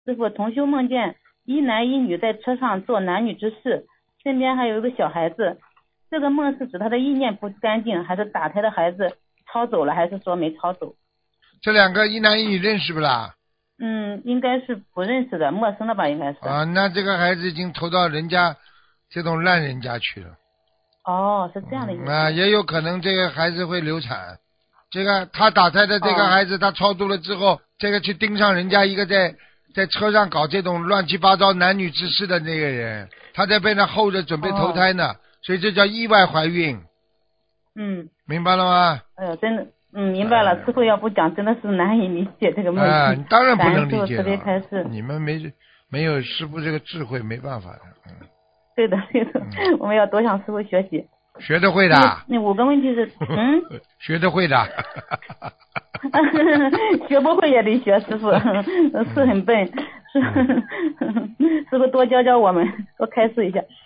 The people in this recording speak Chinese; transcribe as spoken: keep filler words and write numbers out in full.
师傅，同修梦见一男一女在车上做男女之事，身边还有一个小孩子。这个梦是指他的意念不干净，还是打胎的孩子抄走了，还是说没抄走？ 这两个一男一女认识不啦？ 嗯，应该是不认识的，陌生的吧，应该是。 啊，那这个孩子已经投到人家这种烂人家去了。 哦，是这样的意思。 嗯啊，也有可能这个孩子会流产。这个他打胎的这个孩子， 哦、 他超度了之后，这个去盯上人家一个在在车上搞这种乱七八糟男女之事的那个人，他在被他候着准备投胎呢， 哦、 所以这叫意外怀孕。 嗯。 明白了吗？ 哎呦，真的，嗯，明白了。 哎、 师傅要不讲，真的是难以理解这个梦啊， 境。 你当然不感恩能理解师傅慈悲了， 开示。 你们没没有师傅这个智慧，没办法的。嗯， 对的，对的， 嗯我们要多向师傅学习。 学得会的。 那那五个问题是，嗯， 学得会的。 学不会也得学，师傅是很笨，是师傅多教教我们，多开示一下。